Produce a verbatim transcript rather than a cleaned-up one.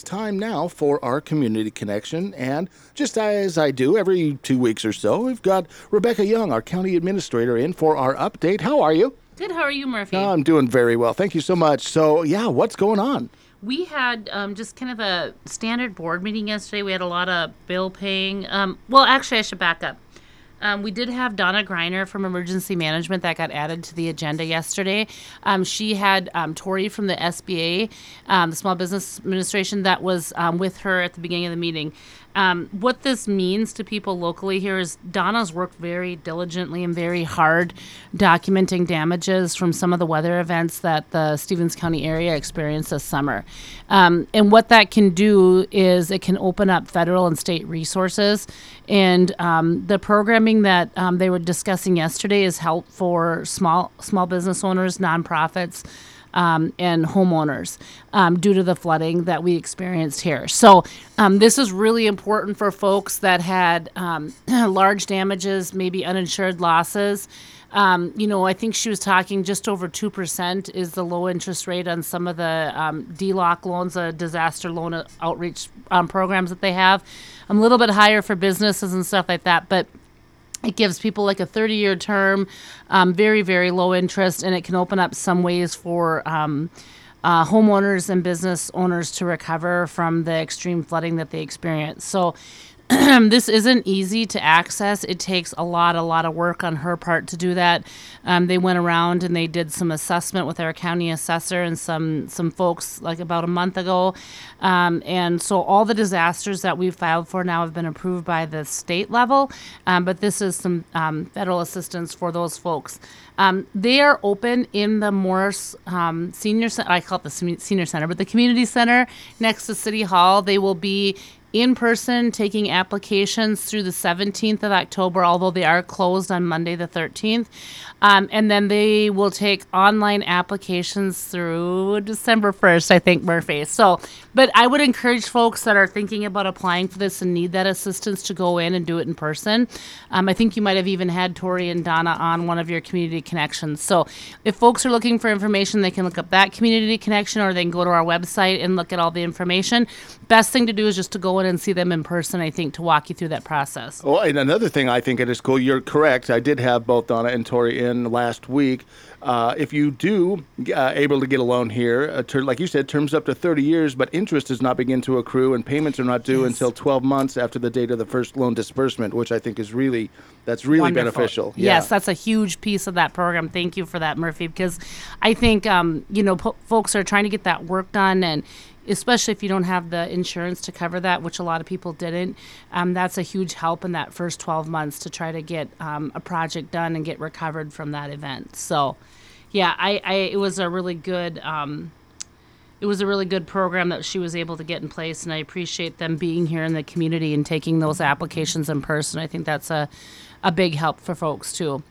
Time now for our community connection, and just as I do every two weeks or so, we've got Rebecca Young, our county administrator, in for our update. How are you? Good. How are you, Murphy? Oh, I'm doing very well. Thank you so much. So, yeah, what's going on? We had um, just kind of a standard board meeting yesterday. We had a lot of bill paying. Um, well, actually, I should back up. Um, we did have Donna Greiner from Emergency Management that got added to the agenda yesterday. Um, she had um, Tori from the S B A, um, the Small Business Administration, that was um, with her at the beginning of the meeting. Um, what this means to people locally here is Donna's worked very diligently and very hard documenting damages from some of the weather events that the Stevens County area experienced this summer. Um, and what that can do is it can open up federal and state resources. And um, the programming that um, they were discussing yesterday is help for small small business owners, nonprofits, Um, and homeowners um, due to the flooding that we experienced here. So um, this is really important for folks that had um, large damages, maybe uninsured losses. Um, you know, I think she was talking just over two percent is the low interest rate on some of the um, D LOC loans, the disaster loan outreach um, programs that they have. A little bit higher for businesses and stuff like that, but it gives people like a thirty-year term, um, very, very low interest, and it can open up some ways for um, uh, homeowners and business owners to recover from the extreme flooding that they experience. So this isn't easy to access. It takes a lot, a lot of work on her part to do that. Um, they went around and they did some assessment with our county assessor and some some folks like about a month ago. Um, and so all the disasters that we've filed for now have been approved by the state level. Um, but this is some um, federal assistance for those folks. Um, they are open in the Morris um, Senior Center. I call it the Senior Center, but the community center next to City Hall. They will be in person taking applications through the seventeenth of October, although they are closed on Monday the thirteenth. Um, and then they will take online applications through December first, I think, Murphy. So, but I would encourage folks that are thinking about applying for this and need that assistance to go in and do it in person. Um, I think you might have even had Tori and Donna on one of your community connections. So if folks are looking for information, they can look up that community connection, or they can go to our website and look at all the information. Best thing to do is just to go in and see them in person, I think, to walk you through that process. Well, and another thing I think it is cool, you're correct. I did have both Donna and Tori in last week. Uh, if you do uh, able to get a loan here, uh, ter- like you said, terms up to thirty years, but interest does not begin to accrue and payments are not due Yes. until twelve months after the date of the first loan disbursement, which I think is really, that's really Wonderful. beneficial. Yes, Yeah. that's a huge piece of that program. Thank you for that, Murphy, because I think, um, you know, po- folks are trying to get that work done, and especially if you don't have the insurance to cover that, which a lot of people didn't, um, that's a huge help in that first twelve months to try to get um, a project done and get recovered from that event. So, yeah, I, I it was a really good um, it was a really good program that she was able to get in place, and I appreciate them being here in the community and taking those applications in person. I think that's a a big help for folks too.